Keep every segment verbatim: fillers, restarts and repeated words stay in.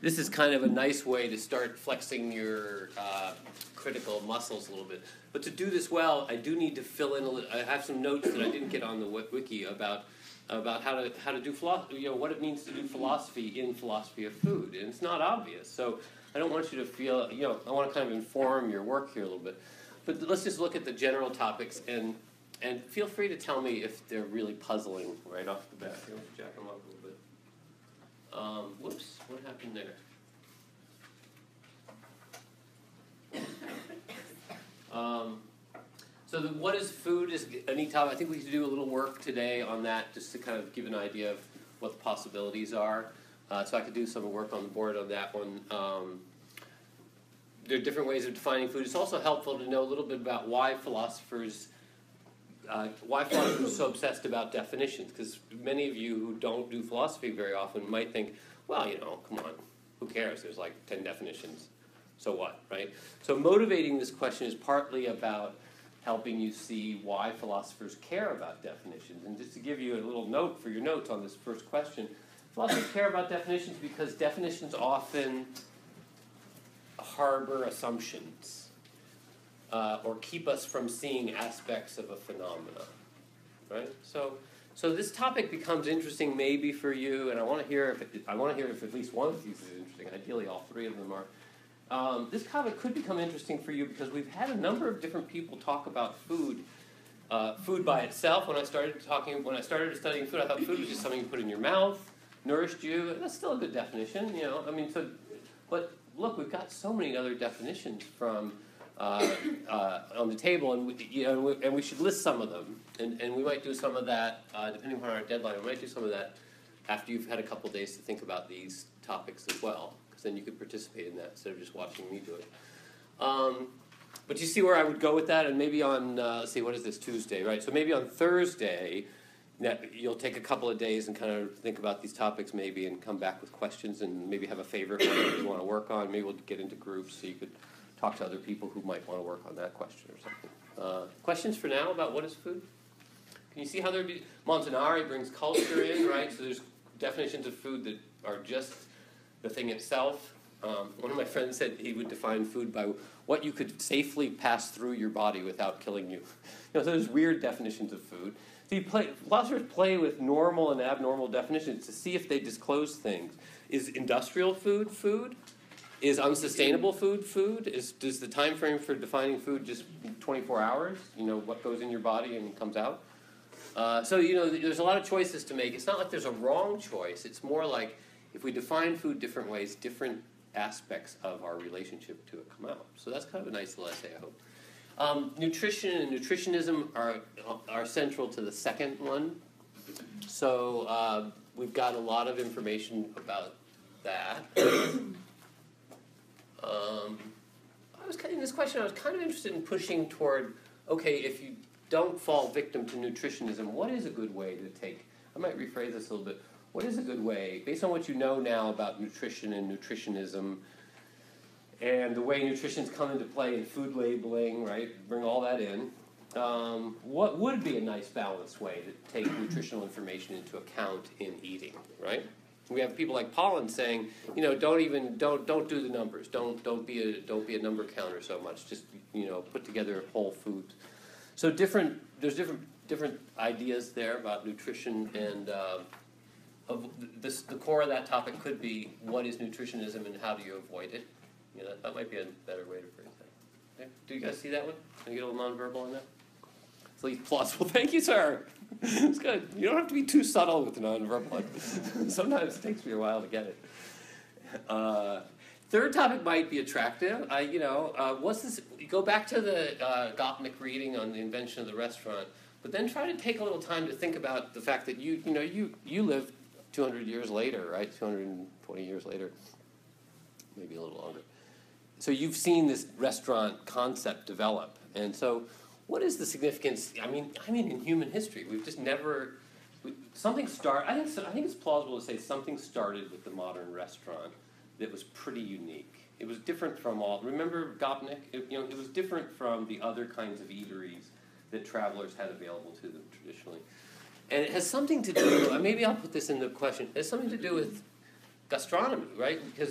this is kind of a nice way to start flexing your uh, critical muscles a little bit. But to do this well, I do need to fill in a little. I have some notes that I didn't get on the wiki about about how to how to do philosophy. You know, what it means to do philosophy in philosophy of food, and it's not obvious. So I don't want you to feel. You know, I want to kind of inform your work here a little bit. But let's just look at the general topics, and and feel free to tell me if they're really puzzling right off the bat. Here, let's jack them up a little bit. Um, whoops, what happened there? Um, so the, what is food is a neat topic. I think we could do a little work today on that just to kind of give an idea of what the possibilities are. Uh, so I could do some work on the board on that one. Um, there are different ways of defining food. It's also helpful to know a little bit about why philosophers uh, why philosophers are so obsessed about definitions, because many of you who don't do philosophy very often might think, well, you know, come on, who cares? There's like ten definitions. So what, right? So motivating this question is partly about helping you see why philosophers care about definitions. And just to give you a little note for your notes on this first question, philosophers care about definitions because definitions often harbor assumptions uh, or keep us from seeing aspects of a phenomena, right? So, so this topic becomes interesting maybe for you, and I want to hear if it, I want to hear if at least one of these is interesting. Ideally, all three of them are. Um, this topic could become interesting for you because we've had a number of different people talk about food, uh, food by itself. When I started talking, when I started studying food, I thought food was just something you put in your mouth, nourished you. That's still a good definition, you know. I mean, so, but look, we've got so many other definitions from uh, uh, on the table, and we, you know, we, and we should list some of them. And and we might do some of that uh, depending on our deadline. We might do some of that after you've had a couple days to think about these topics as well. Then you could participate in that instead of just watching me do it. Um, but you see where I would go with that? And maybe on, uh, let's see, what is this, Tuesday, right? So maybe on Thursday, you'll take a couple of days and kind of think about these topics maybe and come back with questions and maybe have a favorite one that you want to work on. Maybe we'll get into groups so you could talk to other people who might want to work on that question or something. Uh, questions for now about what is food? Can you see how there'd be, Montanari brings culture in, right? So there's definitions of food that are just the thing itself. Um, one of my friends said he would define food by what you could safely pass through your body without killing you. You know, so there's weird definitions of food. So you play, philosophers play with normal and abnormal definitions to see if they disclose things. Is industrial food food? Is unsustainable food food? Is does the time frame for defining food just twenty-four hours? You know, what goes in your body and comes out? Uh, so, you know, there's a lot of choices to make. It's not like there's a wrong choice. It's more like if we define food different ways, different aspects of our relationship to it come out. So that's kind of a nice little essay, I hope. Um, nutrition and nutritionism are are central to the second one. So uh, we've got a lot of information about that. um, I was in this question, I was kind of interested in pushing toward, okay, if you don't fall victim to nutritionism, what is a good way to take, I might rephrase this a little bit, what is a good way, based on what you know now about nutrition and nutritionism, and the way nutrition's come into play in food labeling, right? Bring all that in. Um, what would be a nice balanced way to take nutritional information into account in eating, right? We have people like Pollan saying, you know, don't even don't don't do the numbers. Don't don't be a don't be a number counter so much. Just, you know, put together whole foods. So different. There's different different ideas there about nutrition and. Uh, Of this, the core of that topic could be what is nutritionism and how do you avoid it? You know, that, that might be a better way to phrase that. Okay. Do you guys see that one? Can you get a little nonverbal on that? It's at least plausible. Thank you, sir. It's good. You don't have to be too subtle with the nonverbal. Sometimes it takes me a while to get it. Uh, third topic might be attractive. I, you know, uh, what's this? You go back to the uh, Gopnik reading on the invention of the restaurant, but then try to take a little time to think about the fact that you, you know, you you lived two hundred years later, right? two hundred twenty years later, maybe a little longer. So you've seen this restaurant concept develop. And so what is the significance? I mean, I mean, in human history, we've just never, we, something started, I think, I think it's plausible to say something started with the modern restaurant that was pretty unique. It was different from all, remember Gopnik? It, you know, it was different from the other kinds of eateries that travelers had available to them traditionally. And it has something to do, maybe I'll put this in the question, it has something to do with gastronomy, right? Because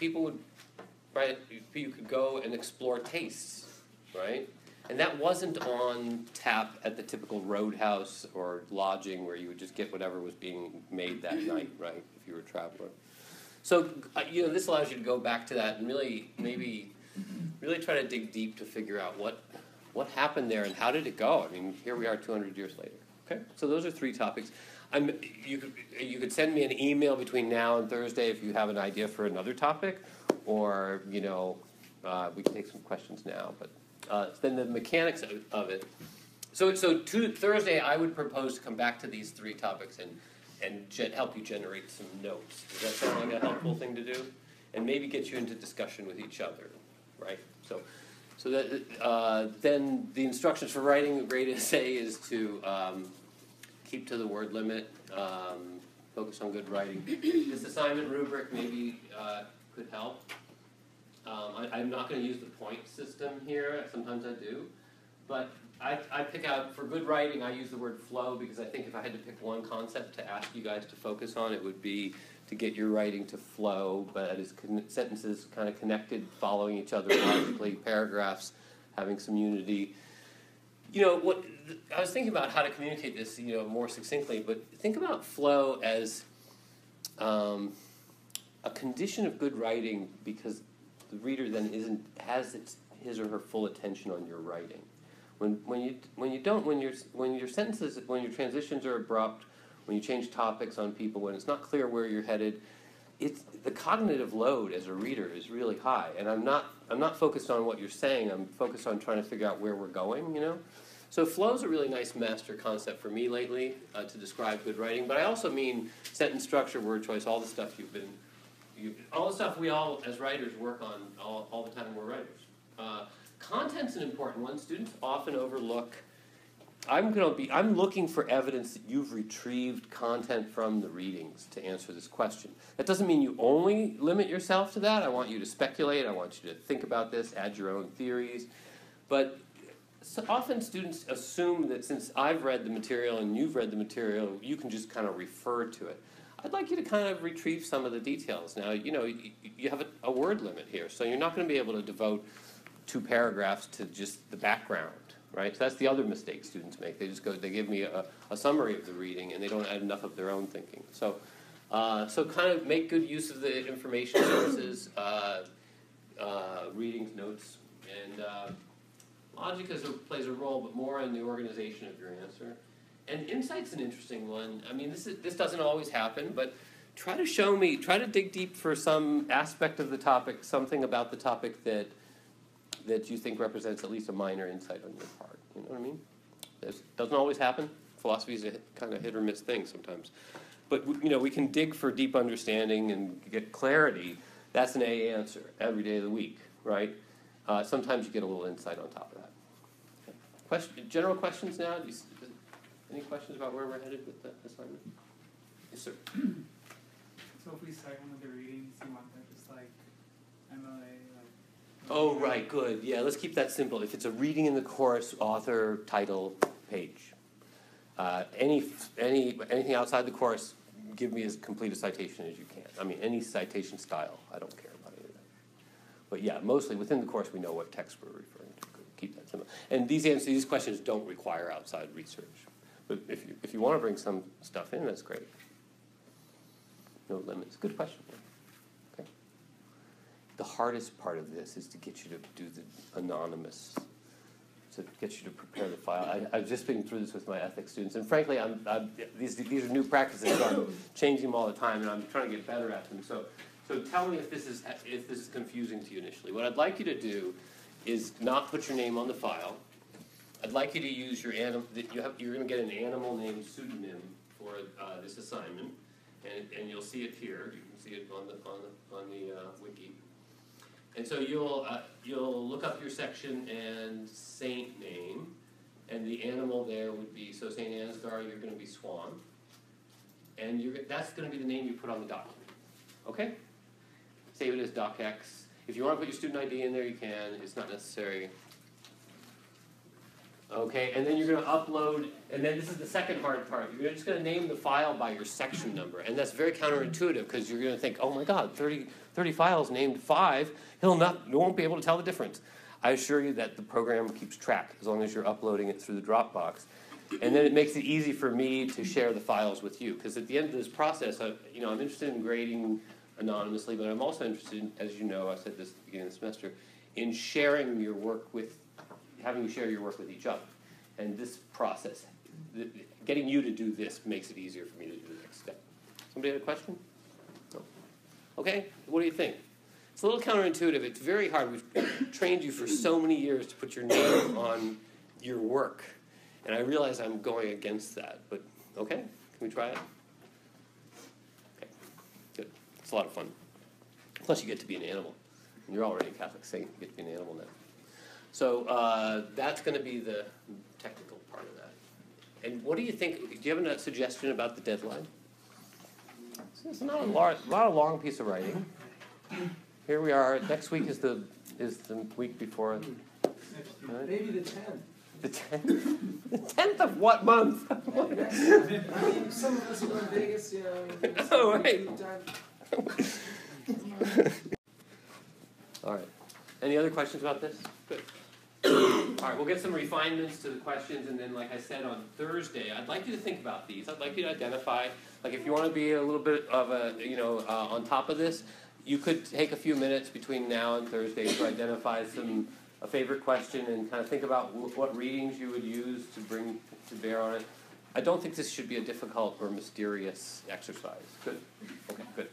people would, right, you could go and explore tastes, right? And that wasn't on tap at the typical roadhouse or lodging where you would just get whatever was being made that night, right, if you were a traveler. So, uh, you know, this allows you to go back to that and really, maybe, really try to dig deep to figure out what, what happened there and how did it go? I mean, here we are two hundred years later, okay? So those are three topics. I'm, you could, you could send me an email between now and Thursday if you have an idea for another topic, or, you know, uh, we can take some questions now, but uh, then the mechanics of, of it. So, so to Thursday, I would propose to come back to these three topics and, and gen- help you generate some notes. Does that sound like a helpful thing to do? And maybe get you into discussion with each other, right? So, so that uh, then the instructions for writing a great essay is to um, keep to the word limit, um, focus on good writing. This assignment rubric maybe uh, could help. Um, I, I'm not going to use the point system here. Sometimes I do. But I, I pick out, for good writing, I use the word flow because I think if I had to pick one concept to ask you guys to focus on, it would be to get your writing to flow, but that is con- sentences kind of connected, following each other logically, paragraphs having some unity. You know, what I was thinking about how to communicate this, you know, more succinctly, but think about flow as um, a condition of good writing because the reader then isn't has its, his or her full attention on your writing. When when you when you don't when your when your sentences when your transitions are abrupt, when you change topics on people, when it's not clear where you're headed, it's the cognitive load as a reader is really high. And I'm not I'm not focused on what you're saying. I'm focused on trying to figure out where we're going. You know, so flow is a really nice master concept for me lately uh, to describe good writing. But I also mean sentence structure, word choice, all the stuff you've been. You, all the stuff we all, as writers, work on all, all the time we're writers. Uh, content's an important one. Students often overlook. I'm going to be. I'm looking for evidence that you've retrieved content from the readings to answer this question. That doesn't mean you only limit yourself to that. I want you to speculate. I want you to think about this, add your own theories. But so often students assume that since I've read the material and you've read the material, you can just kind of refer to it. I'd like you to kind of retrieve some of the details. Now, you know, you, you have a, a word limit here, so you're not going to be able to devote two paragraphs to just the background, right? So that's the other mistake students make. They just go, they give me a, a summary of the reading, and they don't add enough of their own thinking. So, uh, so kind of make good use of the information sources, uh, uh, readings, notes, and uh, logic is a, plays a role, but more in the organization of your answer. And insight's an interesting one. I mean, this is this doesn't always happen, but try to show me, try to dig deep for some aspect of the topic, something about the topic that that you think represents at least a minor insight on your part. You know what I mean? It doesn't always happen. Philosophy is a kind of hit or miss thing sometimes. But, you know, we can dig for deep understanding and get clarity. That's an A answer every day of the week, right? Uh, sometimes you get a little insight on top of that. Okay. Question, general questions now? Do you, Any questions about where we're headed with the assignment? Yes, sir. So if we start one of the readings, you want that just like M L A? Like, oh, right, good. Yeah, let's keep that simple. If it's a reading in the course, author, title, page. Uh, any any anything outside the course, give me as complete a citation as you can. I mean, any citation style, I don't care about any of that. But yeah, mostly within the course, we know what text we're referring to. Keep that simple. And these answers, these questions don't require outside research. But if you, if you want to bring some stuff in, that's great. No limits. Good question. Okay. The hardest part of this is to get you to do the anonymous, to get you to prepare the file. I, I've just been through this with my ethics students, and frankly, I'm, I'm, these these are new practices, so I'm changing them all the time, and I'm trying to get better at them. So, so tell me if this is if this is confusing to you initially. What I'd like you to do is not put your name on the file. I'd like you to use your animal. You have, you're going to get an animal name pseudonym for uh, this assignment, and and you'll see it here. You can see it on the on the on the uh, wiki. And so you'll uh, you'll look up your section and saint name, and the animal there would be so Saint Ansgar. You're going to be Swan, and you're that's going to be the name you put on the document. Okay. Save it as docx. If you want to put your student I D in there, you can. It's not necessary. Okay, and then you're going to upload, and then this is the second hard part. You're just going to name the file by your section number, and that's very counterintuitive because you're going to think, oh my God, thirty, thirty files named five. He'll not, he won't be able to tell the difference. I assure you that the program keeps track as long as you're uploading it through the Dropbox, and then it makes it easy for me to share the files with you. Because at the end of this process, I, you know, I'm interested in grading anonymously, but I'm also interested in, as you know, I said this at the beginning of the semester, in sharing your work with. Having you share your work with each other. And this process, th getting you to do this makes it easier for me to do the next step. Somebody have a question? No? Okay, what do you think? It's a little counterintuitive. It's very hard. We've trained you for so many years to put your name on your work. And I realize I'm going against that. But okay, can we try it? Okay, good. It's a lot of fun. Plus you get to be an animal. And you're already a Catholic saint. You get to be an animal now. So uh, that's going to be the technical part of that. And what do you think? Do you have a suggestion about the deadline? It's not a large, not a long piece of writing. Here we are. Next week is the is the week before. Right? Maybe the tenth. The tenth. The tenth of what month? I mean, some of us are in Vegas, you know. Oh, right. All right. Any other questions about this? Good. All right, we'll get some refinements to the questions, and then, like I said, on Thursday, I'd like you to think about these. I'd like you to identify, like, if you want to be a little bit of a, you know, uh, on top of this, you could take a few minutes between now and Thursday to identify some a favorite question and kind of think about w what readings you would use to bring to bear on it. I don't think this should be a difficult or mysterious exercise. Good. Okay. Good.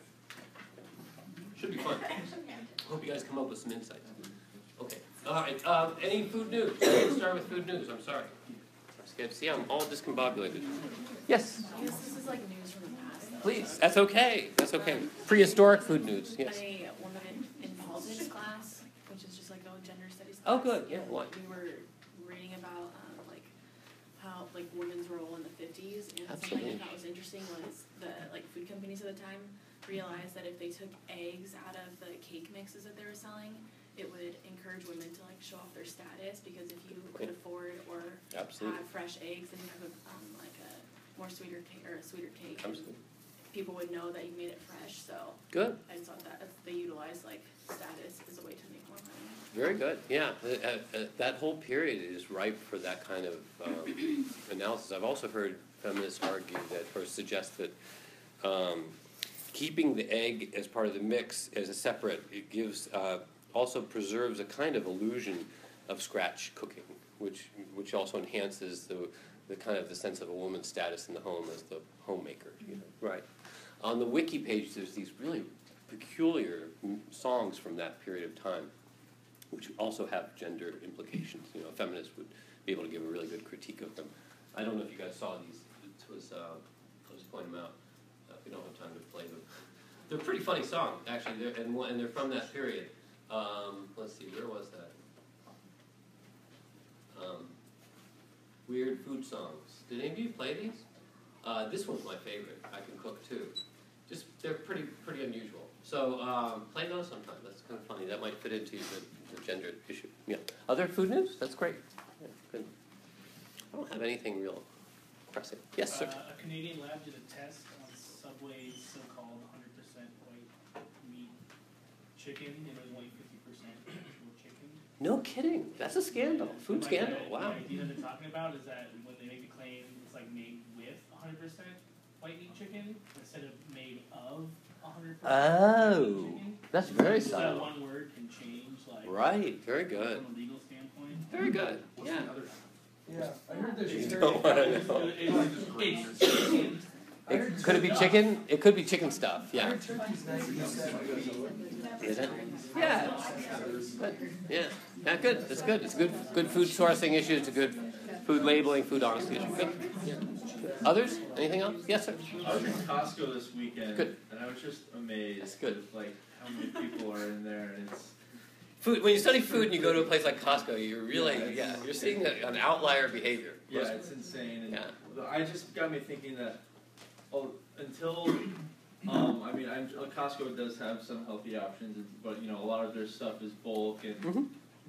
Should be fun. Hope you guys come up with some insights. Okay. All right. Um, any food news? Let's start with food news. I'm sorry. See, I'm all discombobulated. Yes? I guess this is like news from the past, though. Please. That's okay. That's okay. Prehistoric food news. Yes. A woman in, in politics class, which is just like a gender studies class. Oh, good. Yeah. What? We were reading about um, like how like women's role in the fifties, and Absolutely. something I thought was interesting was the like food companies at the time realized that if they took eggs out of the cake mixes that they were selling, it would encourage women to like show off their status, because if you could afford or Absolutely. have fresh eggs, then you have a, um, like a more sweeter cake or a sweeter cake. Absolutely. People would know that you made it fresh, so Good. I just thought that they utilize like status as a way to make more money. Very good. Yeah. Uh, uh, that whole period is ripe for that kind of um, analysis. I've also heard feminists argue that, or suggest that um, keeping the egg as part of the mix as a separate, it gives, uh, also preserves a kind of illusion of scratch cooking, which which also enhances the the kind of the sense of a woman's status in the home as the homemaker. You know, right? On the wiki page, there's these really peculiar songs from that period of time, which also have gender implications. You know, feminists would be able to give a really good critique of them. I don't know if you guys saw these. It was uh, I'll just point them out. Uh, if we don't have time to play them, they're a pretty funny song actually. They're, and and they're from that period. Um, let's see, where was that? Um, weird food songs. Did any of you play these? Uh, this one's my favorite. I can cook too. Just they're pretty pretty unusual. So um, play those sometime. That's kind of funny. That might fit into the, the gender issue. Yeah. Other food news? That's great. Yeah, good. I don't have anything real pressing. Yes, sir. Uh, a Canadian lab did a test on Subway's so-called one hundred percent white meat chicken, and it was only fifty percent actual chicken. No kidding. That's a scandal. Food Like, scandal. the, Wow. The idea that they're talking about is that when they make the claim, it's like made with one hundred percent white meat chicken instead of made of one hundred percent Oh, white meat chicken. that's very So subtle. one word can change, like, Right. Very good. from a legal standpoint. Very good. What's Yeah. the other? Yeah, I heard there's You very- don't wanna know. It's, it's chicken. It, could it be chicken? It could be chicken stuff. I Yeah. heard turkey's ninety-seven. Is it? Yeah. Good. Yeah. Yeah. Good. It's good. It's good. Good food sourcing issue. It's a good food labeling, food honesty issue. Good. Yeah. Others? Anything else? Yes, sir. I was in Costco this weekend, Good. and I was just amazed That's good. with, like, how many people are in there, and it's Food. When you study food and you go to a place like Costco, you're really Yeah, yeah. it's- You're seeing a, an outlier behavior. yeah, Most- it's insane. And Yeah. I just got me thinking that, oh, until um, I mean, I'm, Costco does have some healthy options, but you know, a lot of their stuff is bulk, and Mhm.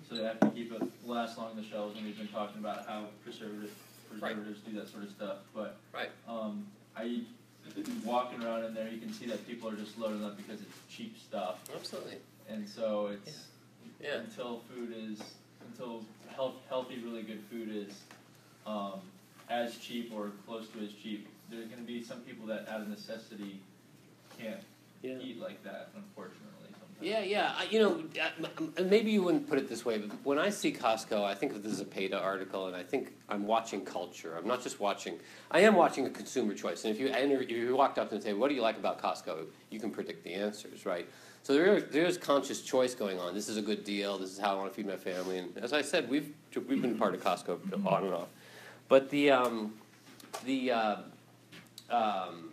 so they have to keep it last long on the shelves, and we've been talking about how preservative, preservatives do that sort of stuff, but, Right. um, I, walking around in there, you can see that people are just loading up because it's cheap stuff, Absolutely. and so it's, Yeah. until food is, until health, healthy, really good food is, um, as cheap or close to as cheap, there's gonna be some people that out of necessity can't Yeah. eat like that, unfortunately, sometimes. Yeah, yeah. I, you know, I- maybe you wouldn't put it this way, but when I see Costco, I think of the Zepeda article, and I think I'm watching culture. I'm not just watching. I am watching a consumer choice. And if you enter, if you walked up and say, "What do you like about Costco?" you can predict the answers, right? So there, there is conscious choice going on. This is a good deal. This is how I want to feed my family. And as I said, we've we've been part of Costco on and off. But the um, the uh, um,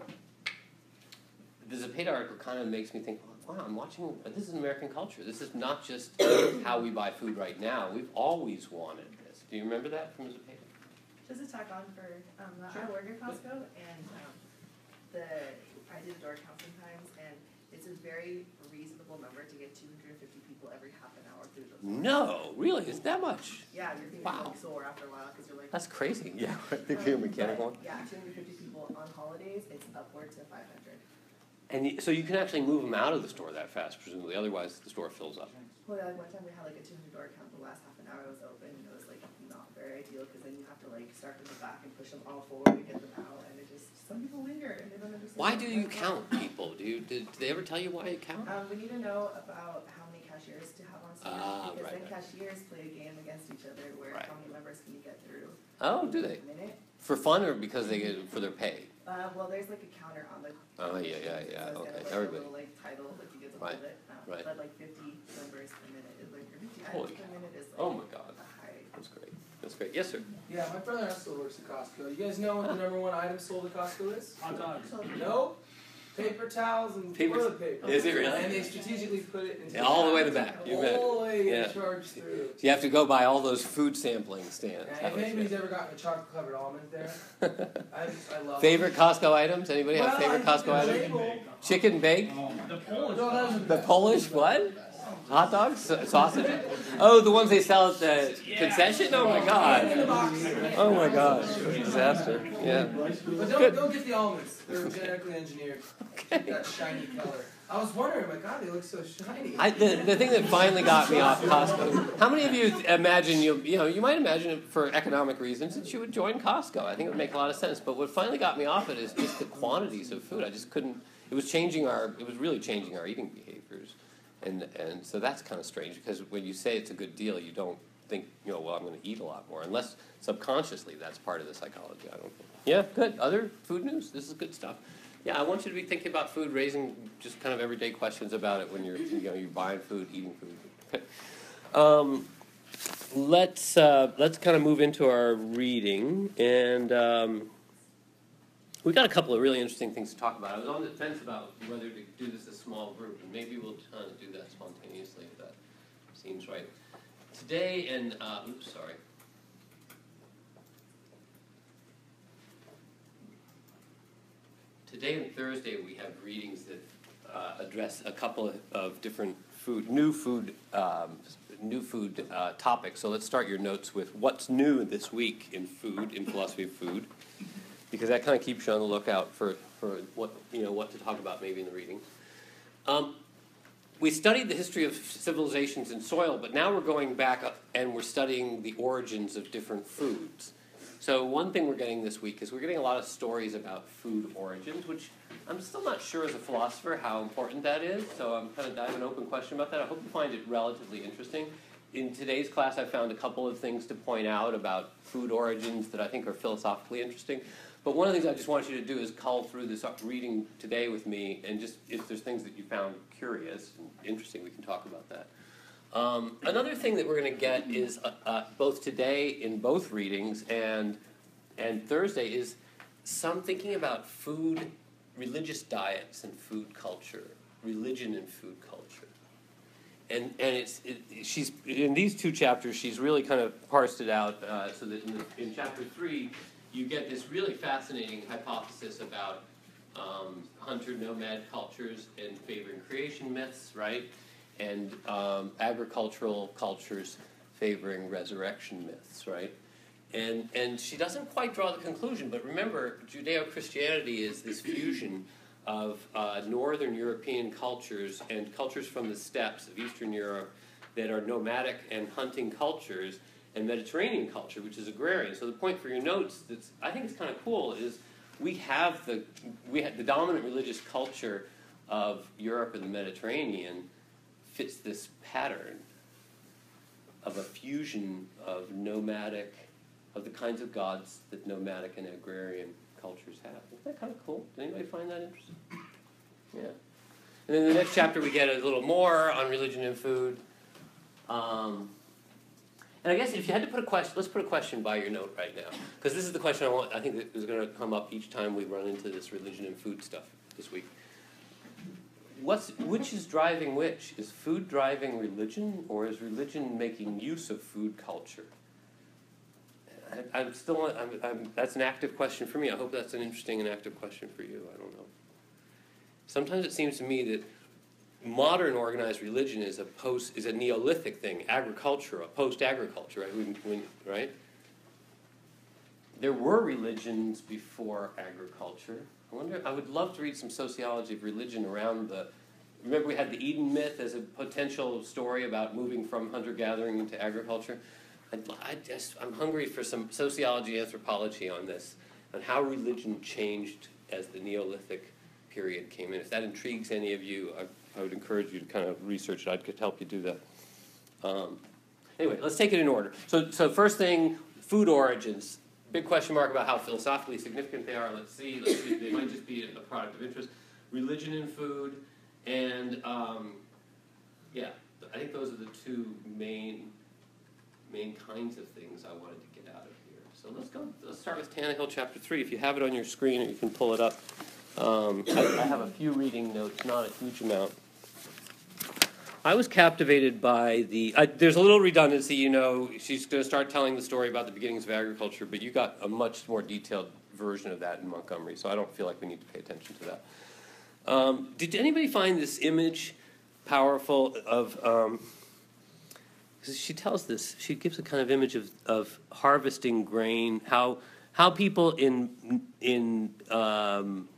the Zepeda article kind of makes me think, wow, I'm watching, this is American culture. This is not just how we buy food right now. We've always wanted this. Do you remember that from Zepeda? Just to tack on for, um, I work at Costco, and, um, the, I do the door count sometimes, and it's a very reasonable number to get two hundred and fifty people every half an hour through the. No, really? Is that much? Yeah, your fingers Wow. like sore after a while, cause you're like. That's crazy. Yeah, the um, mechanical one. but, Yeah, two hundred and fifty people on holidays, it's upward to five hundred. And you, so you can actually move them out of the store that fast, presumably. Otherwise, the store fills up. Well, yeah, like one time we had like a two hundred door count, the last half an hour it was open, and it was like not very ideal, cause then you have to like start from the back and push them all forward to get them out, and it just, some people linger and they don't understand. Why do what's you going count on. people? Do you did, did they ever tell you why you count? Um, we need to know about how many cashiers to have on store, Ah, because right, then right. cashiers play a game against each other where Right. how many members can you get through Oh, do they? in a minute. For fun or because they get for their pay? Uh, well, there's like a counter on the. Oh, yeah, yeah, it yeah, says okay, kind of like everybody. A little like title, like you get to Right, hold it, um, right. but like fifty members per minute is like, or fifty Holy items per minute is like. Oh my God. A high. That's great. That's great. Yes, sir. Yeah, my brother also works at Costco. You guys know what the number one item sold at Costco is? Hot dogs. No? Paper towels and Paper- toilet paper. Is it really? And they strategically put it into Yeah, all the way to the back. You bet. All the way Yeah. and charged through. So you have to go by all those food sampling stands. And That if was anybody's good. ever gotten a chocolate covered almond there, I just, I love Favorite Costco items? Anybody have Well, favorite I- Costco the items? label- Chicken bake? Oh, the it. Polish. No, those are The best. Polish what? Hot dogs? Sa- Sausage? Oh, the ones they sell at the concession? Oh my In the god. box. Oh my gosh. Disaster. Yeah. But Good. don't, don't get the almonds. They're genetically engineered. That shiny color. I was wondering, my God, they look so shiny. I, the, the thing that finally got me off Costco. How many of you imagine you you know you might imagine it for economic reasons that you would join Costco? I think it would make a lot of sense. But what finally got me off it is just the quantities of food. I just couldn't. It was changing our. It was really changing our eating behaviors, and and so that's kind of strange because when you say it's a good deal, you don't think you know well I'm going to eat a lot more unless subconsciously that's part of the psychology. I don't think. Yeah, good. Other food news. This is good stuff. Yeah, I want you to be thinking about food, raising just kind of everyday questions about it when you're, you know, you're buying food, eating food. Okay. Um, let's uh, let's kind of move into our reading, and um, we got a couple of really interesting things to talk about. I was on the fence about whether to do this as a small group, and maybe we'll kind of do that spontaneously if that seems right. Today, and uh, oops, sorry. Today and Thursday we have readings that uh, address a couple of, of different food, new food, um, new food uh, topics. So let's start your notes with what's new this week in food, in philosophy of food, because that kind of keeps you on the lookout for, for what you know what to talk about maybe in the reading. Um, we studied the history of civilizations in soil, but now we're going back up and we're studying the origins of different foods. So one thing we're getting this week is we're getting a lot of stories about food origins, which I'm still not sure as a philosopher how important that is. So I'm kind of I have an open question about that. I hope you find it relatively interesting. In today's class, I found a couple of things to point out about food origins that I think are philosophically interesting. But one of the things I just want you to do is cull through this reading today with me, and just if there's things that you found curious and interesting, we can talk about that. Um, another thing that we're going to get is uh, uh, both today in both readings and and Thursday is some thinking about food, religious diets and food culture, religion and food culture, and and it's it, she's in these two chapters she's really kind of parsed it out uh, so that in, the, in chapter three you get this really fascinating hypothesis about um, hunter-nomad cultures and favoring creation myths, right? And um, agricultural cultures favoring resurrection myths, right? And and she doesn't quite draw the conclusion, but remember, Judeo-Christianity is this fusion of uh, northern European cultures and cultures from the steppes of Eastern Europe that are nomadic and hunting cultures, and Mediterranean culture, which is agrarian. So the point for your notes that's I think is kind of cool is we have the we have the dominant religious culture of Europe and the Mediterranean fits this pattern of a fusion of nomadic, of the kinds of gods that nomadic and agrarian cultures have. Isn't that kind of cool? Does anybody find that interesting? Yeah. And then in the next chapter we get a little more on religion and food. Um, and I guess if you had to put a question, let's put a question by your note right now, because this is the question I want. I think that is going to come up each time we run into this religion and food stuff this week. What's which is driving which? Is food driving religion, or is religion making use of food culture? I, I'm still. I'm, I'm, that's an active question for me. I hope that's an interesting and active question for you. I don't know. Sometimes it seems to me that modern organized religion is a post is a Neolithic thing, agriculture, a post-agriculture, right? When, when, right? There were religions before agriculture. I wonder. I would love to read some sociology of religion around the. Remember, we had the Eden myth as a potential story about moving from hunter-gathering into agriculture. I, I just, I'm hungry for some sociology, anthropology on this, on how religion changed as the Neolithic period came in. If that intrigues any of you, I, I would encourage you to kind of research it. I could help you do that. Um, anyway, let's take it in order. So, so first thing, food origins. Big question mark about how philosophically significant they are. Let's see. Let's see. They might just be a product of interest. Religion and food, and um, yeah, I think those are the two main main kinds of things I wanted to get out of here. So let's go. Let's start with Tannehill chapter three. If you have it on your screen, or you can pull it up. Um, I, I have a few reading notes, not a huge amount. I was captivated by the... I, there's a little redundancy, you know. She's going to start telling the story about the beginnings of agriculture, but you got a much more detailed version of that in Montgomery, so I don't feel like we need to pay attention to that. Um, did anybody find this image powerful of... Um, she tells this, she gives a kind of image of, of harvesting grain, how how people in in um,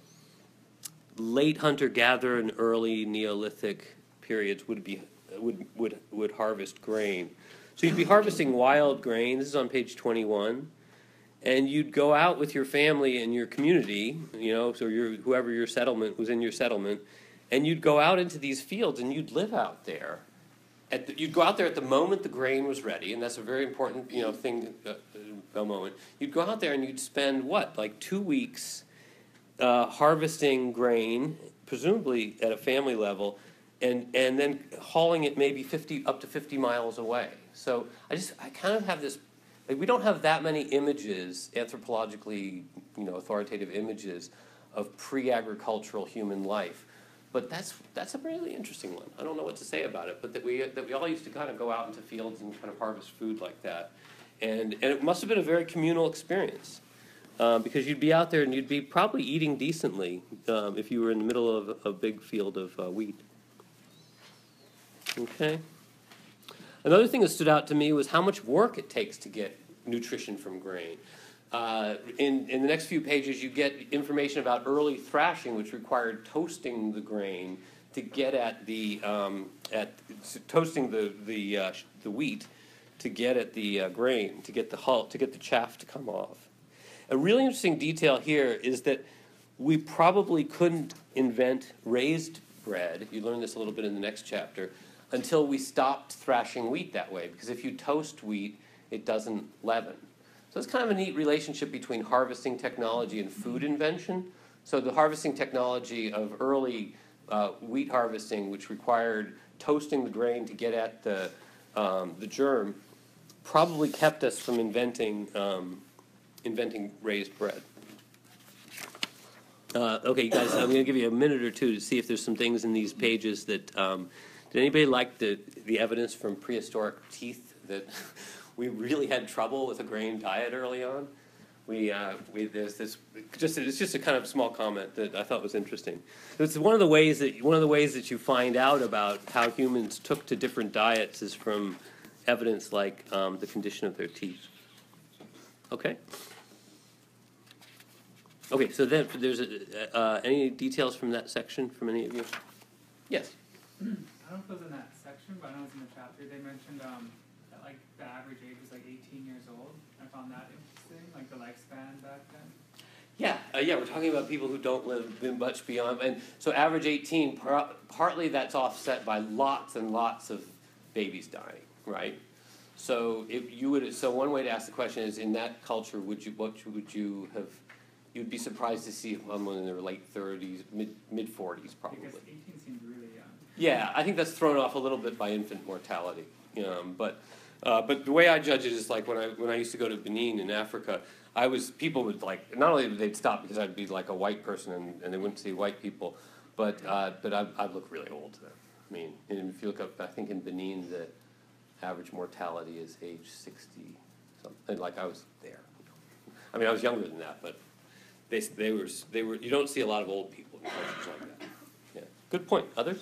late hunter-gatherer and early Neolithic periods would be would would would harvest grain. So you'd be harvesting wild grain. This is on page twenty-one, and you'd go out with your family and your community, you know, so your whoever your settlement was in your settlement, and you'd go out into these fields and you'd live out there. At the, you'd go out there at the moment the grain was ready, and that's a very important, you know, thing. Uh, a moment. You'd go out there and you'd spend what, like two weeks uh, harvesting grain, presumably at a family level. And, and then hauling it maybe fifty up to fifty miles away. So I just I kind of have this. Like, we don't have that many images, anthropologically, you know, authoritative images of pre-agricultural human life. But that's that's a really interesting one. I don't know what to say about it, but that we that we all used to kind of go out into fields and kind of harvest food like that, and and it must have been a very communal experience. Um, because you'd be out there and you'd be probably eating decently um, if you were in the middle of a big field of uh, wheat. Okay. Another thing that stood out to me was how much work it takes to get nutrition from grain. Uh, in, in the next few pages, you get information about early thrashing, which required toasting the grain to get at the um, at toasting the the uh, the wheat to get at the uh, grain, to get the hull, to get the chaff to come off. A really interesting detail here is that we probably couldn't invent raised bread. You learn this a little bit in the next chapter. Until we stopped thrashing wheat that way, because if you toast wheat, it doesn't leaven. So it's kind of a neat relationship between harvesting technology and food invention. So the harvesting technology of early uh, wheat harvesting, which required toasting the grain to get at the um, the germ, probably kept us from inventing um, inventing raised bread. Uh, okay, you guys, I'm going to give you a minute or two to see if there's some things in these pages that. Um, Did anybody like the, the evidence from prehistoric teeth that we really had trouble with a grain diet early on? We, uh, we there's this just it's just a kind of small comment that I thought was interesting. It's one of the ways that one of the ways that you find out about how humans took to different diets is from evidence like um, the condition of their teeth. Okay? Okay, so then there's a, uh, any details from that section from any of you? Yes? I don't know if it was in that section, but I know it's in the chapter. They mentioned um, that like the average age was like eighteen years old. I found that interesting, like the lifespan back then. Yeah, uh, yeah, we're talking about people who don't live much beyond, and so average eighteen, par- partly that's offset by lots and lots of babies dying, right? So if you would, so one way to ask the question is, in that culture, would you, what would you have, you'd be surprised to see someone in their late thirties, mid, mid-forties probably. Because eighteen seemed really young. Yeah, I think that's thrown off a little bit by infant mortality, um, but, uh, but the way I judge it is like when I, when I used to go to Benin in Africa, I was, people would like, not only would they stop because I'd be like a white person and, and they wouldn't see white people, but uh, but I'd, I'd look really old to them. I mean, and if you look up, I think in Benin, the average mortality is age sixty something, like I was there. I mean, I was younger than that, but they, they were, they were, you don't see a lot of old people in cultures like that. Yeah, good point. Others?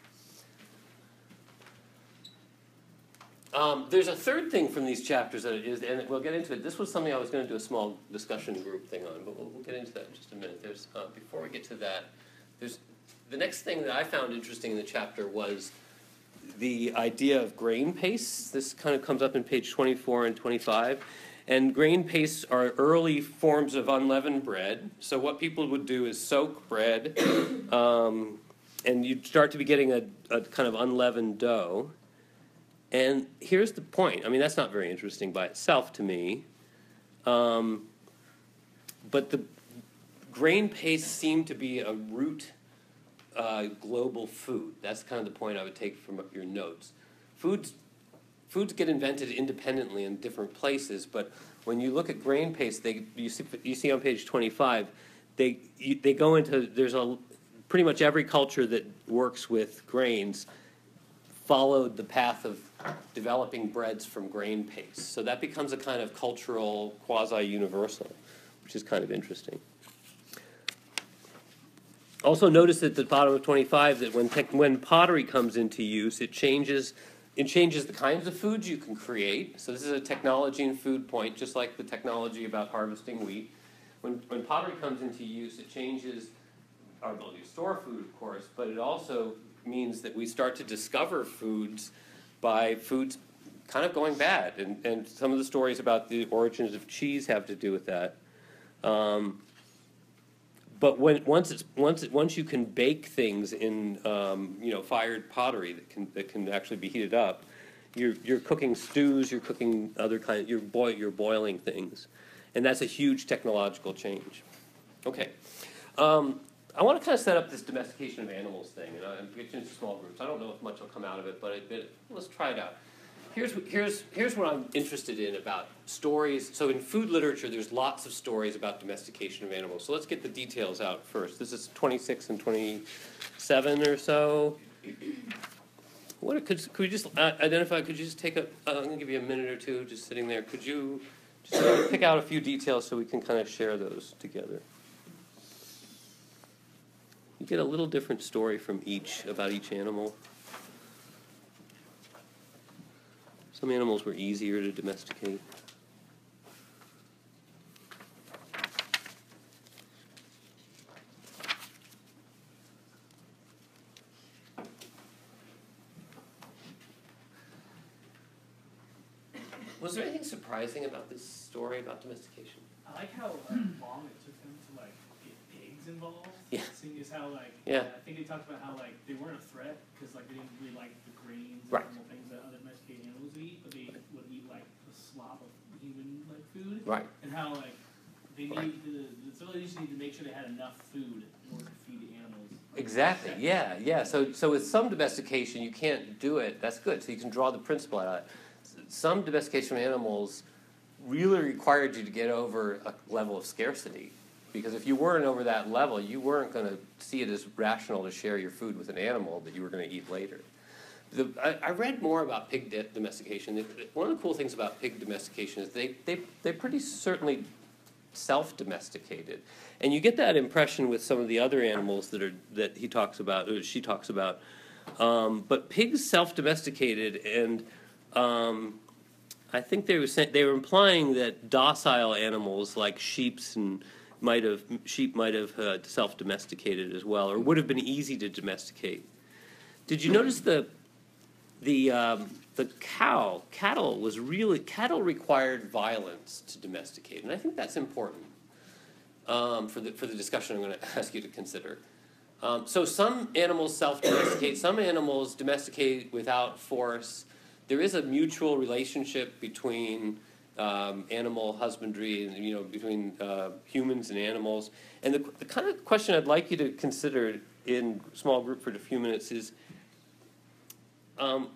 Um, there's a third thing from these chapters that it is, and we'll get into it. This was something I was going to do a small discussion group thing on, but we'll, we'll get into that in just a minute. There's uh, before we get to that, there's the next thing that I found interesting in the chapter was the idea of grain pastes. This kind of comes up in page twenty-four and twenty-five. And grain pastes are early forms of unleavened bread. So what people would do is soak bread, um, and you'd start to be getting a, a kind of unleavened dough. And here's the point. I mean, that's not very interesting by itself to me. Um, but the grain pastes seem to be a root uh, global food. That's kind of the point I would take from your notes. Foods, foods get invented independently in different places, but when you look at grain paste, they you see you see on page twenty-five, they you, they go into there's a pretty much every culture that works with grains followed the path of developing breads from grain paste. So that becomes a kind of cultural quasi-universal, which is kind of interesting. Also notice at the bottom of twenty-five that when tech, when pottery comes into use, it changes it changes the kinds of foods you can create. So this is a technology and food point, just like the technology about harvesting wheat. When when pottery comes into use, it changes our ability to store food, of course, but it also means that we start to discover foods by foods kind of going bad. And, and some of the stories about the origins of cheese have to do with that. Um, but when once it's once it, once you can bake things in um, you know fired pottery that can that can actually be heated up, you're you're cooking stews, you're cooking other kind, you're boil you're boiling things, and that's a huge technological change. Okay. Um, I want to kind of set up this domestication of animals thing, and I'm getting into small groups. I don't know if much will come out of it, but, it, but let's try it out. Here's, here's, here's what I'm interested in about stories. So in food literature, there's lots of stories about domestication of animals. So let's get the details out first. This is twenty-six and twenty-seven or so. What could, could we just uh, identify, could you just take a, uh, I'm going to give you a minute or two just sitting there. Could you just uh, pick out a few details so we can kind of share those together? You get a little different story from each, about each animal. Some animals were easier to domesticate. Was there anything surprising about this story about domestication? I like how uh, long it took them to like get pigs involved. Yeah. Seeing as how like Yeah. I think they talked about how like they weren't a threat because like they didn't really like the grains and Right. normal things that other domesticated animals would eat, but they would eat like the slop of human like food. Right. And how like they Right. need to, so they just need to make sure they had enough food in order to feed the animals. Exactly. Yeah, yeah. So, so with some domestication, you can't do it. That's good. So you can draw the principle out of it. Some domestication of animals really required you to get over a level of scarcity, because if you weren't over that level, you weren't going to see it as rational to share your food with an animal that you were going to eat later. The, I, I read more about pig de- domestication. One of the cool things about pig domestication is they they they pretty certainly self-domesticated, and you get that impression with some of the other animals that are that he talks about, or she talks about. Um, but pigs self-domesticated, and um, I think they were saying, they were implying that docile animals like sheep's and might have sheep might have uh, self-domesticated as well, or would have been easy to domesticate. Did you notice the the um, the cow cattle was really cattle required violence to domesticate, and I think that's important um, for the for the discussion I'm going to ask you to consider. Um, so some animals self-domesticate, some animals domesticate without force. There is a mutual relationship between um, animal husbandry and, you know, between uh, humans and animals. And the, the kind of question I'd like you to consider in small group for a few minutes is, um,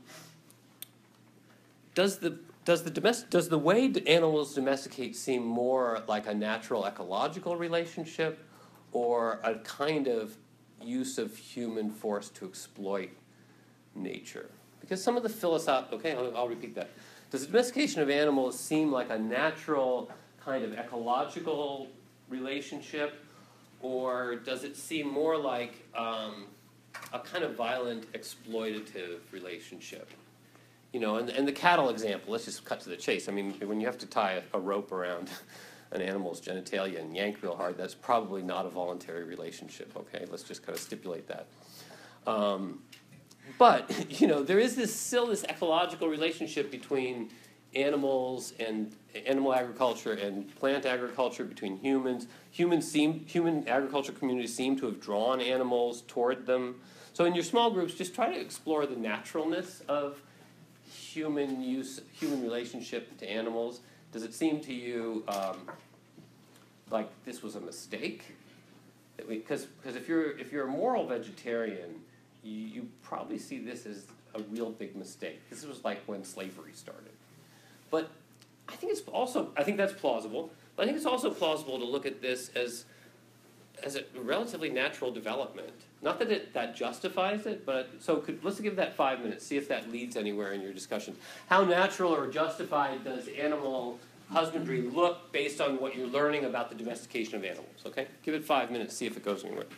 does the does the domestic does the way animals domesticate seem more like a natural ecological relationship, or a kind of use of human force to exploit nature? Because some of the philosoph- okay, I'll, I'll repeat that. Does the domestication of animals seem like a natural kind of ecological relationship, or does it seem more like um, a kind of violent exploitative relationship? You know, and, and the cattle example, let's just cut to the chase. I mean, when you have to tie a, a rope around an animal's genitalia and yank real hard, that's probably not a voluntary relationship, okay? Let's just kind of stipulate that. Um, But, you know, there is this still this ecological relationship between animals and animal agriculture and plant agriculture, between humans. Humans seem, human agriculture communities seem to have drawn animals toward them. So in your small groups, just try to explore the naturalness of human use, human relationship to animals. Does it seem to you um, like this was a mistake? Because because if you're if you're a moral vegetarian, You, you probably see this as a real big mistake. This was like when slavery started. But I think it's also, I think that's plausible, but I think it's also plausible to look at this as as a relatively natural development. Not that it that justifies it, but so could, let's give that five minutes, see if that leads anywhere in your discussion. How natural or justified does animal husbandry look based on what you're learning about the domestication of animals, okay? Give it five minutes, see if it goes anywhere.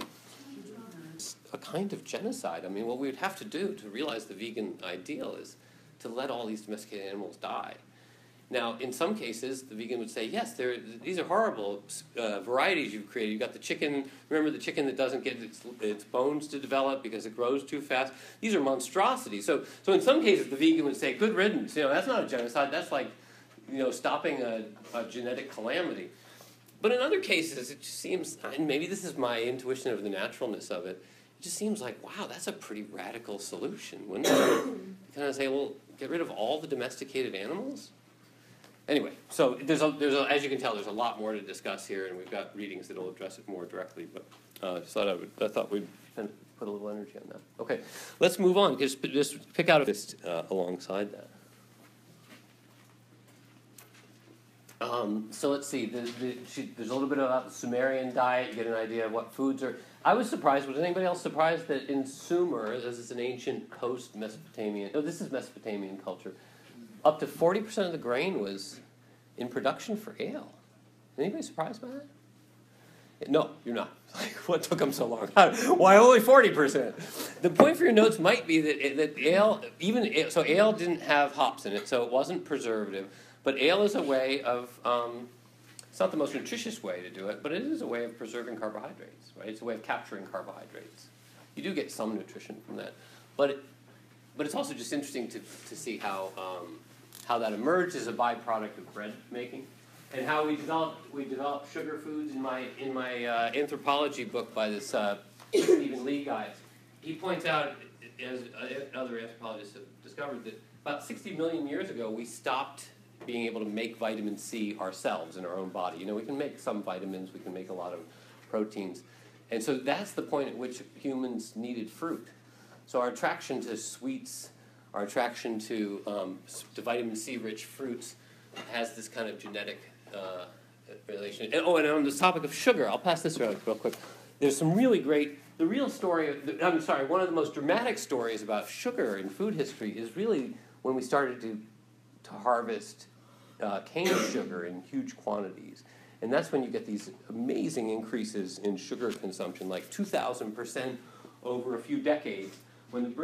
A kind of genocide. I mean, what we would have to do to realize the vegan ideal is to let all these domesticated animals die. Now, in some cases, the vegan would say, yes, these are horrible uh, varieties you've created. You've got the chicken, remember the chicken that doesn't get its, its bones to develop because it grows too fast? These are monstrosities. So, so in some cases, the vegan would say, good riddance. You know, that's not a genocide. That's like, you know, stopping a, a genetic calamity. But in other cases, it just seems, and maybe this is my intuition of the naturalness of it, it just seems like, wow, that's a pretty radical solution, wouldn't it? You kind of say, well, get rid of all the domesticated animals? Anyway, so there's a, there's a, as you can tell, there's a lot more to discuss here, and we've got readings that will address it more directly. But uh, just thought I, would, I thought we'd kind of put a little energy on that. Okay, let's move on. Just, just pick out a list uh, alongside that. Um, so let's see. The, the, she, there's a little bit about the Sumerian diet. You get an idea of what foods are. I was surprised. Was anybody else surprised that in Sumer, this is an ancient post-Mesopotamian, no, this is Mesopotamian culture, up to forty percent of the grain was in production for ale. Anybody surprised by that? No, you're not. Like, what took them so long? Why only forty percent? The point for your notes might be that, that ale, even ale, so ale didn't have hops in it, so it wasn't preservative. But ale is a way of, um, it's not the most nutritious way to do it, but it is a way of preserving carbohydrates, right? It's a way of capturing carbohydrates. You do get some nutrition from that. But it, but it's also just interesting to, to see how um, how that emerged as a byproduct of bread making, and how we developed we developed sugar foods. In my in my uh, anthropology book by this uh, Stephen Lee guy, he points out, as other anthropologists have discovered, that about sixty million years ago we stopped being able to make vitamin C ourselves in our own body. You know, we can make some vitamins, we can make a lot of proteins, and so that's the point at which humans needed fruit. So our attraction to sweets, our attraction to, um, to vitamin C-rich fruits has this kind of genetic uh, relation. And, oh, and on this topic of sugar, I'll pass this around real quick. There's some really great, the real story, of, I'm sorry, one of the most dramatic stories about sugar in food history is really when we started to, to harvest uh, cane sugar in huge quantities. And that's when you get these amazing increases in sugar consumption, like two thousand percent over a few decades. When the British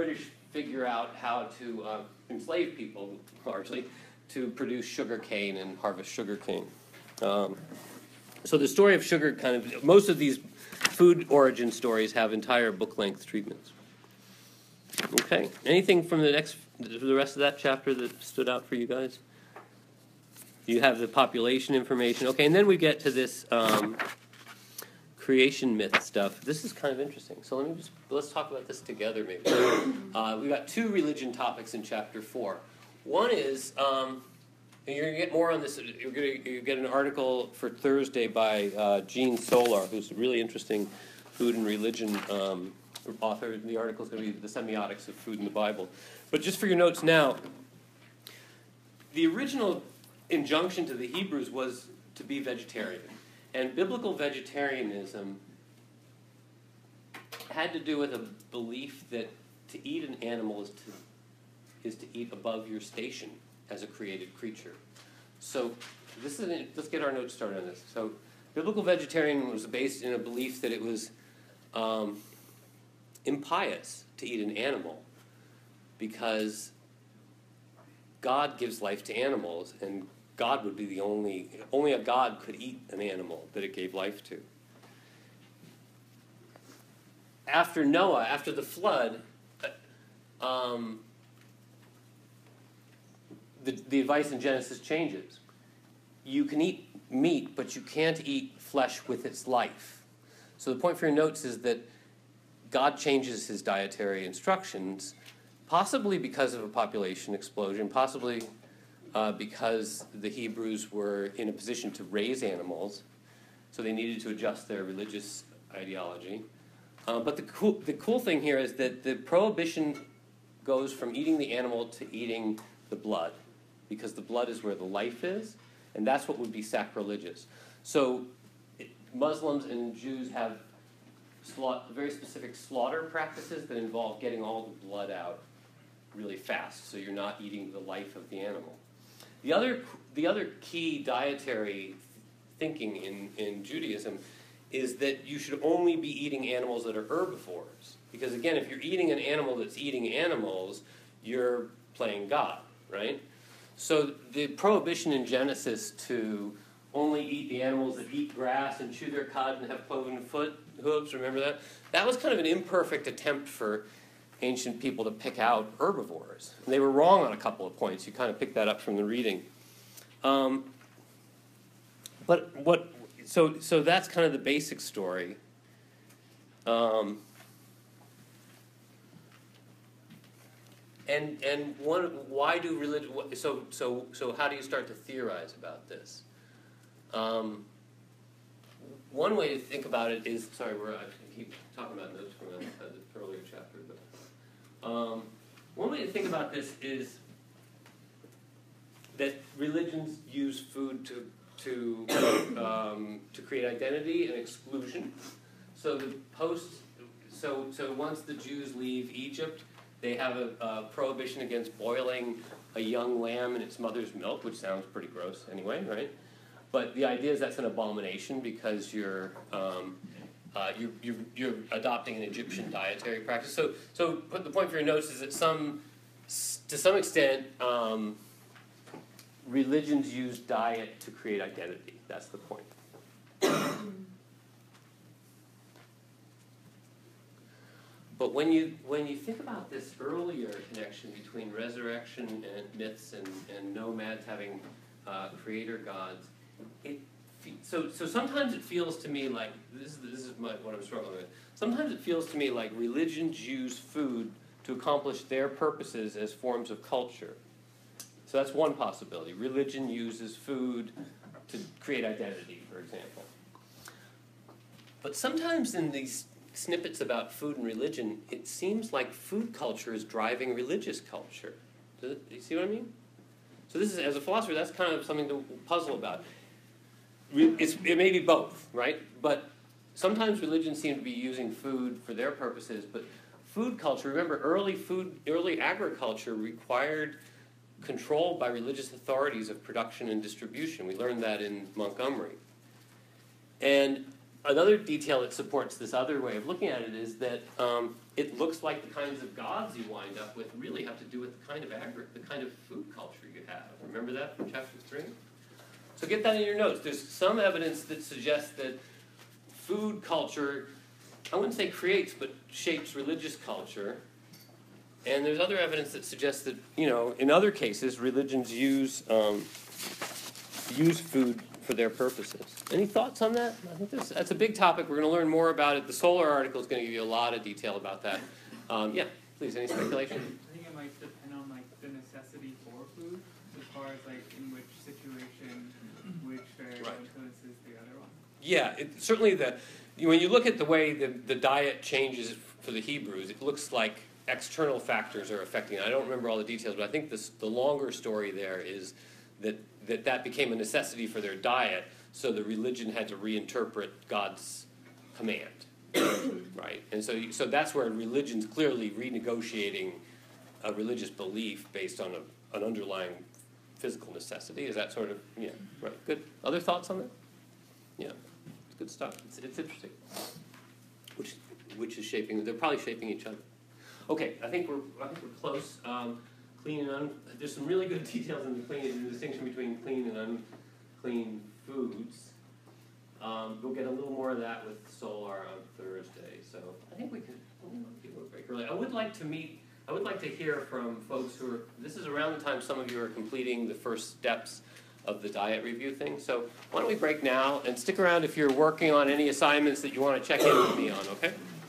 figure out how to uh, enslave people, largely, to produce sugar cane and harvest sugar cane. Um, so the story of sugar kind of, most of these food origin stories have entire book-length treatments. Okay, anything from the next, the rest of that chapter that stood out for you guys? You have the population information. Okay, and then we get to this um, creation myth stuff. This is kind of interesting. So let me just, let's talk about this together maybe. Uh, we've got two religion topics in chapter four. One is, um, and you're going to get more on this, you're going to you get an article for Thursday by uh, Gene Solar, who's a really interesting food and religion um, author. The article is going to be The Semiotics of Food in the Bible. But just for your notes now, the original injunction to the Hebrews was to be vegetarian. And biblical vegetarianism had to do with a belief that to eat an animal is to, is to eat above your station as a created creature. So this is an, let's get our notes started on this. So biblical vegetarianism was based in a belief that it was um, impious to eat an animal because God gives life to animals, and God would be the only, only a God could eat an animal that it gave life to. After Noah, after the flood, um, the, the advice in Genesis changes. You can eat meat, but you can't eat flesh with its life. So the point for your notes is that God changes his dietary instructions, possibly because of a population explosion, possibly uh, because the Hebrews were in a position to raise animals, so they needed to adjust their religious ideology. Uh, but the cool, the cool thing here is that the prohibition goes from eating the animal to eating the blood, because the blood is where the life is, and that's what would be sacrilegious. So it, Muslims and Jews have slaugh- very specific slaughter practices that involve getting all the blood out really fast, so you're not eating the life of the animal. The other, the other key dietary thinking in, in Judaism is that you should only be eating animals that are herbivores. Because again, if you're eating an animal that's eating animals, you're playing God, right? So the prohibition in Genesis to only eat the animals that eat grass and chew their cud and have cloven foot hooves, remember that? That was kind of an imperfect attempt for ancient people to pick out herbivores. And they were wrong on a couple of points. You kind of pick that up from the reading. Um, but what... So, so that's kind of the basic story. Um, and and one, why do religion? So so so how do you start to theorize about this? Um, one way to think about it is, sorry, we're I keep talking about notes from an earlier chapter, but um, one way to think about this is that religions use food to to um, to create identity and exclusion. So the post, so so once the Jews leave Egypt, they have a, a prohibition against boiling a young lamb in its mother's milk, which sounds pretty gross anyway, right? But the idea is that's an abomination because you're um, uh, you're, you're you're adopting an Egyptian dietary practice. So so put the point for your notes is that some to some extent. Um, Religions use diet to create identity. That's the point. But when you when you think about this earlier connection between resurrection and myths and, and nomads having uh, creator gods, it so so sometimes it feels to me like this is this is my, what I'm struggling with. Sometimes it feels to me like religions use food to accomplish their purposes as forms of culture. So that's one possibility. Religion uses food to create identity, for example. But sometimes in these snippets about food and religion, it seems like food culture is driving religious culture. Does it, do you see what I mean? So this is, as a philosopher, that's kind of something to puzzle about. It's, it may be both, right? But sometimes religions seem to be using food for their purposes, but food culture, remember, early food, early agriculture required control by religious authorities of production and distribution. We learned that in Montgomery. And another detail that supports this other way of looking at it is that um, it looks like the kinds of gods you wind up with really have to do with the kind of agri- the kind of food culture you have. Remember that from chapter three? So get that in your notes. There's some evidence that suggests that food culture, I wouldn't say creates, but shapes religious culture. And there's other evidence that suggests that, you know, in other cases, religions use um, use food for their purposes. Any thoughts on that? I think this, that's a big topic. We're going to learn more about it. The Solar article is going to give you a lot of detail about that. Um, yeah, please, any speculation? I think it might depend on like the necessity for food, as far as like in which situation, which variable Right. influences the other one. Yeah, it, certainly the, when you look at the way the, the diet changes for the Hebrews, it looks like external factors are affecting it. I don't remember all the details, but I think this, the longer story there is that, that that became a necessity for their diet, so the religion had to reinterpret God's command, right? And so, you, so that's where religion's clearly renegotiating a religious belief based on a, an underlying physical necessity. Is that sort of, yeah, right, good. Other thoughts on that? Yeah, it's good stuff. It's, it's interesting. Which, which is shaping, they're probably shaping each other. Okay, I think we're, I think we're close. Um, clean and un, there's some really good details in the clean, in the distinction between clean and unclean foods. Um, we'll get a little more of that with Solar on Thursday. So I think we could, people break early. I would like to meet, I would like to hear from folks who are, this is around the time some of you are completing the first steps of the diet review thing. So why don't we break now and stick around if you're working on any assignments that you want to check in with me on, okay?